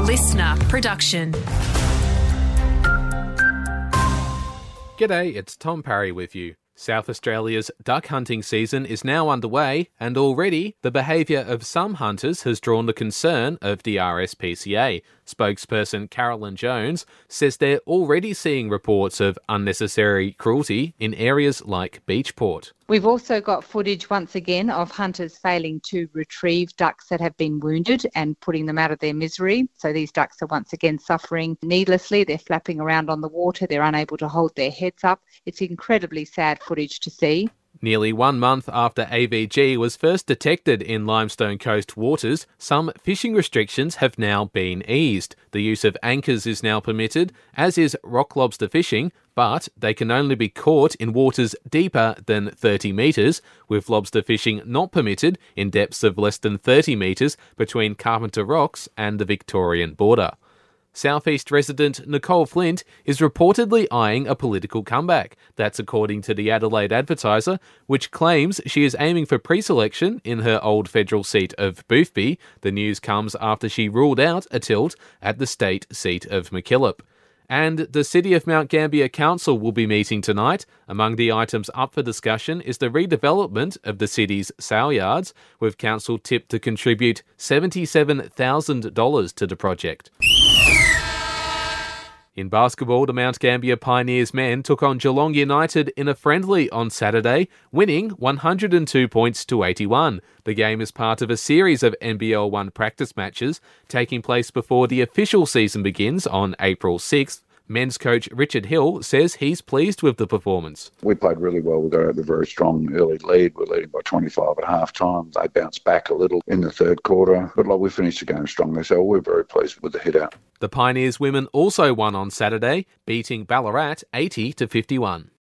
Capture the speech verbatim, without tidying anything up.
listener production. G'day, it's Tom Parry with you. South Australia's duck hunting season is now underway, and already the behaviour of some hunters has drawn the concern of the R S P C A. Spokesperson Carolyn Jones says they're already seeing reports of unnecessary cruelty in areas like Beachport. We've also got footage once again of hunters failing to retrieve ducks that have been wounded and putting them out of their misery. So these ducks are once again suffering needlessly. They're flapping around on the water. They're unable to hold their heads up. It's incredibly sad footage to see. Nearly one month after A V G was first detected in Limestone Coast waters, some fishing restrictions have now been eased. The use of anchors is now permitted, as is rock lobster fishing, but they can only be caught in waters deeper than thirty metres, with lobster fishing not permitted in depths of less than thirty metres between Carpenter Rocks and the Victorian border. Southeast resident Nicole Flint is reportedly eyeing a political comeback. That's according to the Adelaide Advertiser, which claims she is aiming for pre-selection in her old federal seat of Boothby. The news comes after she ruled out a tilt at the state seat of MacKillop. And the City of Mount Gambier Council will be meeting tonight. Among the items up for discussion is the redevelopment of the city's sale yards, with council tipped to contribute seventy-seven thousand dollars to the project. In basketball, the Mount Gambier Pioneers men took on Geelong United in a friendly on Saturday, winning one hundred two points to eighty-one. The game is part of a series of N B L one practice matches taking place before the official season begins on April sixth. Men's coach Richard Hill says he's pleased with the performance. We played really well. We got out a very strong early lead. We're leading by twenty-five at half time. They bounced back a little in the third quarter, but like we finished the game strongly, so we're very pleased with the hit out. The Pioneers women also won on Saturday, beating Ballarat eighty to fifty-one.